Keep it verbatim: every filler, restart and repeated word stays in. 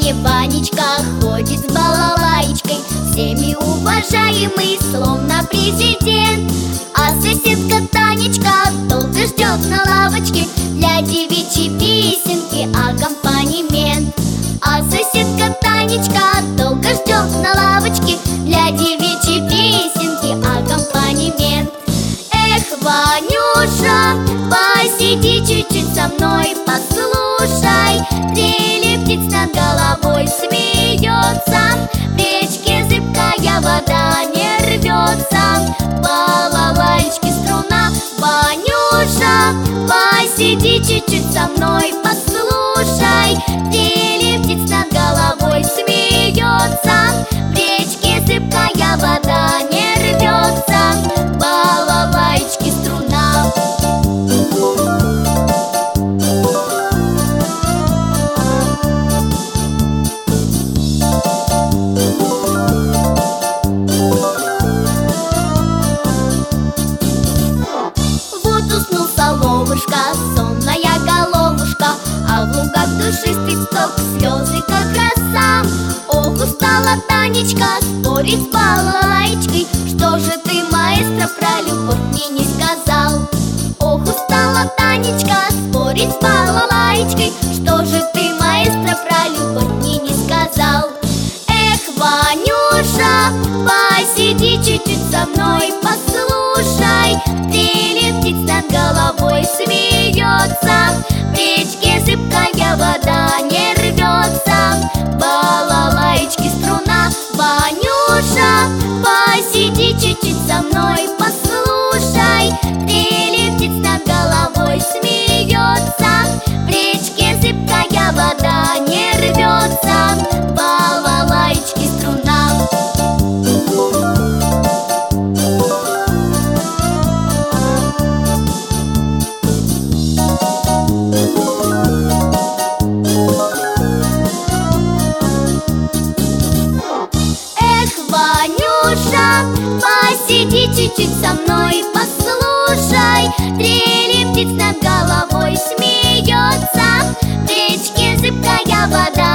деревне Ванечка ходит с балалаечкой, всеми уважаемый, словно президент. А соседка Танечка долго ждет на лавочке для девичьей песенки аккомпанемент. А соседка Танечка долго ждет на лавочке для девичьей песенки аккомпанемент. Эх, Ванюша, посиди чуть-чуть со мной, послушай. Трели птиц над головой смеется, в речке зыбкая вода не рвется. Балалайчки струна, Ванюша, посиди чуть-чуть со мной, послушай. Трели птиц над головой смеется, в речке зыбкая вода не рвется. Балалайчки струна. Вот уснул соловушка, сонная головушка, а в лугах душистый сток, слезы как роса. Ох, устала Танечка спорить с балалайчкой, что же ты, маэстро, про любовь мне не сказал? Ох, устала Танечка спорить с балалайчкой, что же ты, маэстро, про любовь мне не сказал? Эх, Ванюша, посиди чуть-чуть со мной, послушай. Трели птиц над головой смеется, в речке зыбкая вода не рвется. Балалайчки струна, Ванюша, посиди чуть-чуть со мной, послушай. Трели птиц над головой смеется, в речке зыбкая вода не рвется. Балалайчки струна. Эх, Ванюша, посиди чуть-чуть со мной, послушай. Трели птиц над головой смеется, в речке зыбкая вода